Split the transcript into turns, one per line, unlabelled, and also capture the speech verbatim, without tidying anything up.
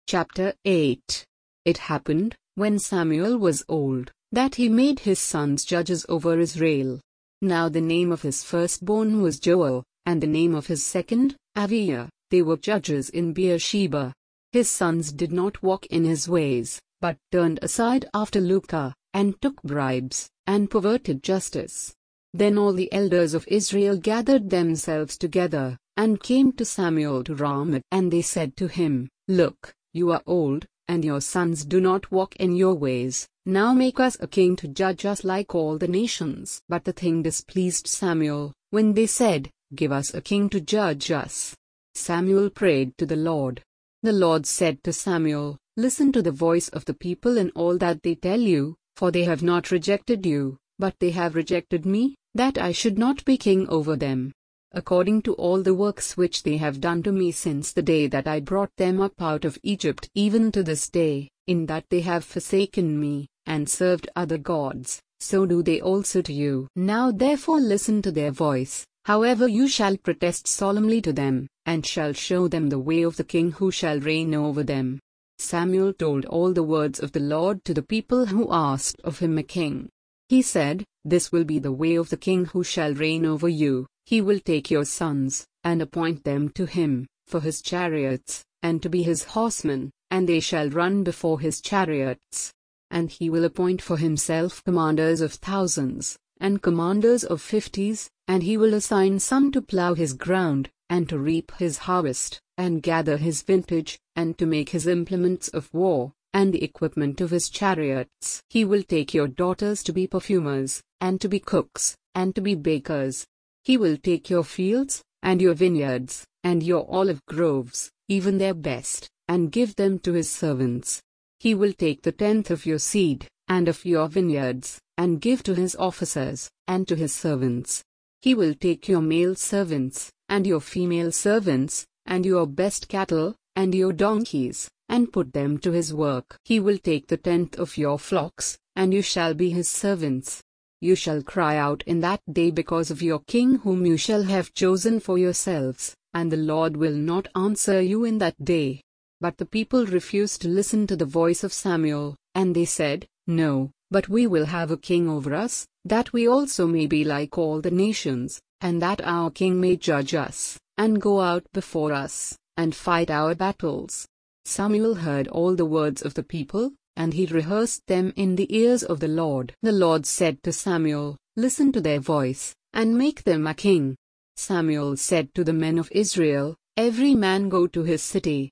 Chapter eight. It happened, when Samuel was old, that he made his sons judges over Israel. Now the name of his firstborn was Joel, and the name of his second, Aviah. They were judges in Beersheba. His sons did not walk in his ways, but turned aside after Lucah, and took bribes, and perverted justice. Then all the elders of Israel gathered themselves together, and came to Samuel to Ramah, and they said to him, Look, you are old, and your sons do not walk in your ways. Now make us a king to judge us like all the nations. But the thing displeased Samuel, when they said, Give us a king to judge us. Samuel prayed to the Lord. The Lord said to Samuel, Listen to the voice of the people in all that they tell you, for they have not rejected you, but they have rejected me, that I should not be king over them. According to all the works which they have done to me since the day that I brought them up out of Egypt, even to this day, in that they have forsaken me, and served other gods, so do they also to you. Now therefore listen to their voice. However, you shall protest solemnly to them, and shall show them the way of the king who shall reign over them. Samuel told all the words of the Lord to the people who asked of him a king. He said, This will be the way of the king who shall reign over you. He will take your sons, and appoint them to him, for his chariots, and to be his horsemen, and they shall run before his chariots. And he will appoint for himself commanders of thousands, and commanders of fifties, and he will assign some to plow his ground, and to reap his harvest, and gather his vintage, and to make his implements of war, and the equipment of his chariots. He will take your daughters to be perfumers, and to be cooks, and to be bakers. He will take your fields, and your vineyards, and your olive groves, even their best, and give them to his servants. He will take the tenth of your seed, and of your vineyards, and give to his officers, and to his servants. He will take your male servants, and your female servants, and your best cattle, and your donkeys, and put them to his work. He will take the tenth of your flocks, and you shall be his servants. You shall cry out in that day because of your king whom you shall have chosen for yourselves, and the Lord will not answer you in that day. But the people refused to listen to the voice of Samuel, and they said, No, but we will have a king over us, that we also may be like all the nations, and that our king may judge us, and go out before us, and fight our battles. Samuel heard all the words of the people, and he rehearsed them in the ears of the Lord. The Lord said to Samuel, Listen to their voice, and make them a king. Samuel said to the men of Israel, Every man go to his city,